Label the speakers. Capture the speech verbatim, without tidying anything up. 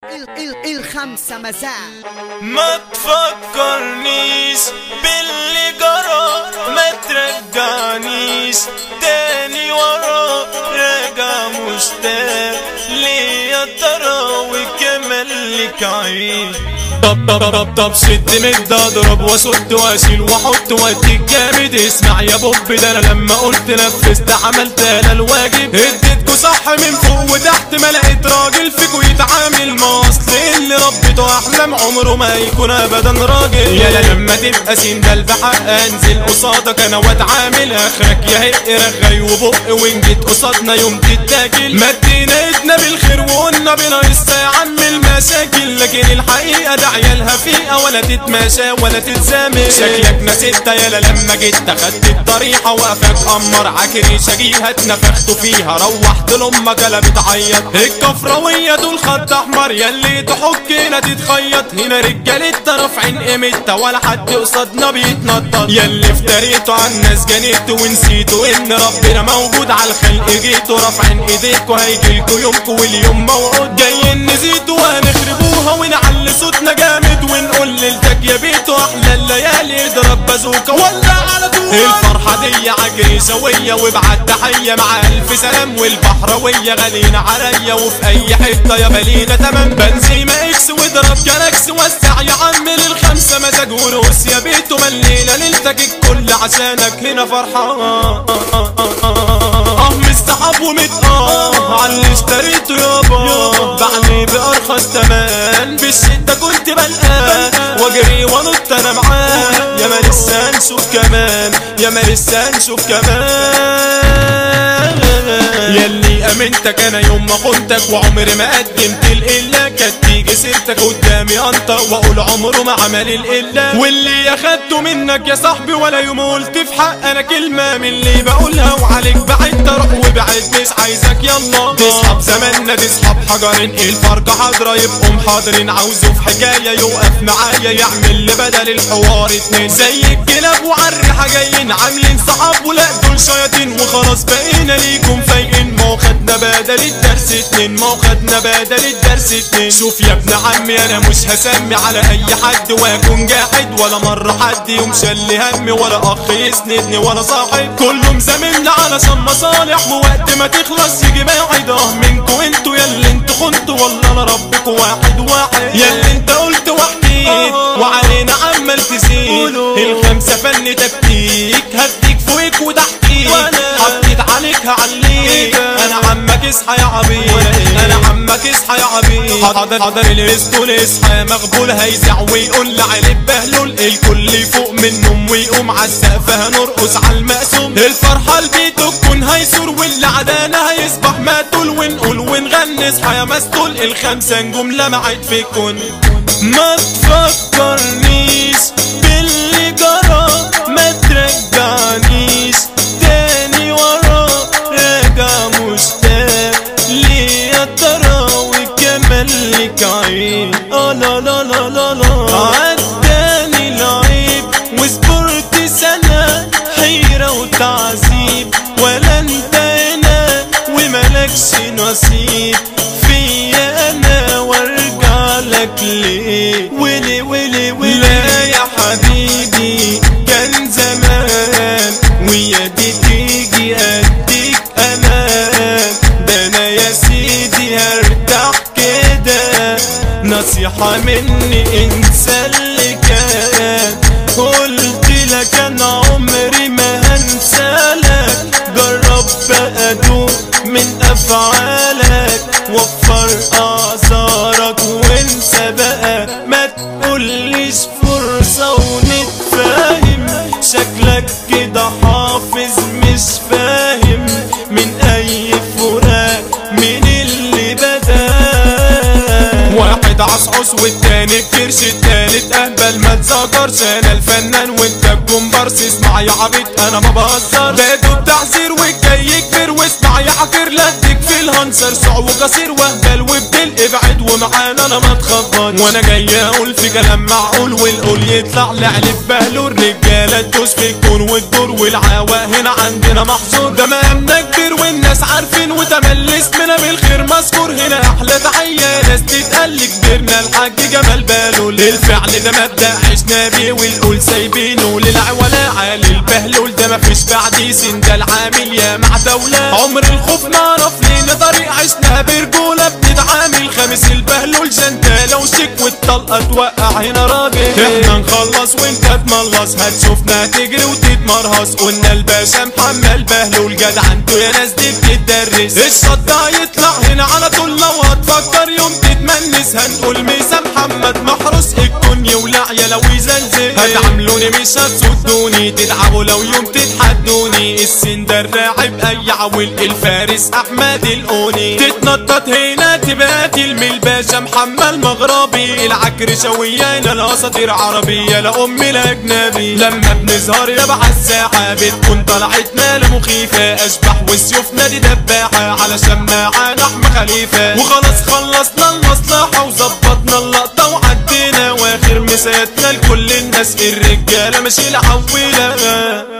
Speaker 1: الخمسة مزاج.
Speaker 2: ما تفكرنيش باللي جرى، ما ترجعنيش تاني ورا، راجع مشتاق ليه يا ترى وكمان لك عين. طب طب طب طب شد مد اضرب واسد واشيل واحط واديك جامد. اسمع يا بوب، ده انا لما قلت نفذت عملت انا الواجب. اديتكوا صح من فوق وتحت، ما لقيت راجل فيكوا يتعامل مع اصل اللي ربيته احلام عمره ما يكون ابدا راجل. يا يا لما تبقى سين ده البحق انزل قصادك انا واتعامل. اخرك يا هق رغي وبق وان جيت قصادنا يوم تتاكل. مدينا ايدنا بالخير وقلنا بنا لسه يا عم المشاكل، لكن الحقيقه ده عيالها فيها ولا تتماشى ولا تتزامل. شكلك نسيت يالا لما جيت اخدت الطريحه وقفك قمر عكري شجيها اتنفخت فيها. روحت لامك انا بتعيط الكفراويه دول خط احمر، ياللي تحك هنا تتخيط. هنا رجالتنا رافعين قيمتها ولا حد قصادنا بيتنطط. ياللي افتريتوا على الناس جنيتوا ونسيتوا ان ربنا موجود على الخلق. جيتوا رافعين ايديكوا هيجيلكوا يومكوا واليوم موعود. جايين نزيدوا وهنخربوها ونعلي صوتنا جامد ونقول ليلتك يا بيتو احلى الليالي. اضرب بازوكا ولع على طول. الفرحه دي عجري سويه وابعت تحيه مع الف سلام. والبحراويه غاليين عليا وفي اي حته يا بالينا تمام. بنزيما اكس واضرب جالاكس وسع يا عم للخمسه مزاج ورقص يا بيتو. ملينا ليلتك الكل عشانك هنا فرحان. اه مستحب ومتقاه على اللي اشتريته يابا. بعني بارخص تمن بالشده كنت بلقاه واجري وانط انا معاه. يا ما لسه نشوف كمان، يا ما لسه نشوف كمان. ياللي امنتك انا يوم ما خنتك وعمري ما قدمت القله. كانت تيجي سيرتك قدامي انطق واقول عمره ما عمل القله. واللي اخدته منك يا صاحبي ولا يوم قلت في حق انا كلمه من اللي بقولها. وعليك بعدت اروح وبعد مش عايزك يلا تسحب زماننا تسحب حجرين. الفرقه حاضره يبقوا محاضرين. عاوزه في حكايه يوقف معايا يعمل لي بدل الحوار اتنين. زي الكلاب وعالريحه جايين عاملين صحاب ولا دول شياطين. وخلاص بقينا ليكم فايقين. ما هو خدنا بدل الدرس اتنين، ما هو خدنا بدل الدرس اتنين. شوف يا ابن عمي انا مش هسمي على اي حد واكون جاحد ولا مره حد يوم شل همي ولا اخ يسندني ولا صاحب. كله مزاملنا علشان مصالح ووقت ما تخلص يجي موعد. اه منكوا انتوا ياللي انتوا خنتوا والله انا ربكوا واحد واحد. ياللي انت قلت وحديد وعلينا عمال تزيد. الخمسه فن تكتيك هديك فوقك وتحتيك. حطيت عليك هعليك انا عمك اصحى يا عبيد. انا عمك اصحى يا عبيد. حاضر حاضر الاسطول اصحى يا مغبول. هيزع ويقول لعلي بهلول الكل يفوق من النوم ويقوم عالسقف هنرقص عالمقسوم. الفرحه لبيته تكون هيسور واللي عدانا هيصبح ماتول. ونقول ونغني اصحى يا مسطول. الخمسه نجوم لمعت في الكون. ما تفكرنيش باللي جرى، ما ترجعنيش تاني ورا، راجع مشتاق ليه يا ترى وكمان لك عين. اه لا لا لا لا لا عداني العيب وصبرت سنة حيرة وتعذيب. ولا انت هنا وملكش نصيب فيا انا وارجع لك ليه. ويلي ويلي ويلي لا يا حبيبي كان زمان ويا دي تيجي اديك امان. ده انا يا سيدي هرتاح كده نصيحة مني انسى اللي كان. قلت لك انا عمري ما هنسالك. جرب بقى دوق من افعالك وفر اعذارك وانسى بقى. ما تقوليش فرصة ونتفاهم. شكلك كده حافظ مش فاهم من اي فراق من اللي بدا. واحد عصعص والتاني الكرش التالت اهبل ما تذكرش. انا الفنان وانت الكومبارس. اسمع يا عبيط انا ما بهزرش. بادو التحذير والجاي كبير واسمع يا حكر لدك في الهنسر سع وقصير وهبل وبدل ابعد ومعانا انا ما تخبط. وانا جاي اقول في كلام معقول والقول يطلع لعلب بهلو. الرجاله تدوس في الكون والدور والعواء هنا عندنا محظور. ده مقامنا كبير والناس عارفين وتملي اسمنا بالخير مذكور. هنا احلى تحيه ناس تتقال كبرنا الحاج جمال بالول. الفعل ده مبدأ عشنا بيه والقول سايبينه للعولاء عالي البهلول. ده مفيش بعديه سن ده العامل يا مع دولة. عمر الخوف نعرف لينا طريق عشنا برجولة بنتعامل. خامس البهلول جنتالة وشيك والطلقة توقع هنا راجل. احنا نخلص وانت تملص هتشوفنا تجري وتتمرهص. قلنا الباشا محمد بهلول جدع انتو يا ناس دي بتدرس. الشطة يطلع هنا على طول لو هتفكر يوم تتمنس. هنقول ميسا محمد محروس الكون يولع يا لو يزلزل. هتعاملوني مش هتصدوني تتعبوا لو يوم تتحدوني. السن ده الراعب اي عول الفارس احمد القوني. تتنطط هنا تبقى تلمي الباشا محمد مغربي. العكرشة ويانا الاساطير عربية لا ام الاجنبي. لما بنظهر يابا عالساحة بتكون طلعتنا لمخيفة. اشبح وسيوفنا دي دباحة علشان معانا احمد خليفة. وخلاص خلصنا المصلحة وظبطنا اللقطة وعدينا. واخر مساتنا لكل الناس الرجالة مش العويلة.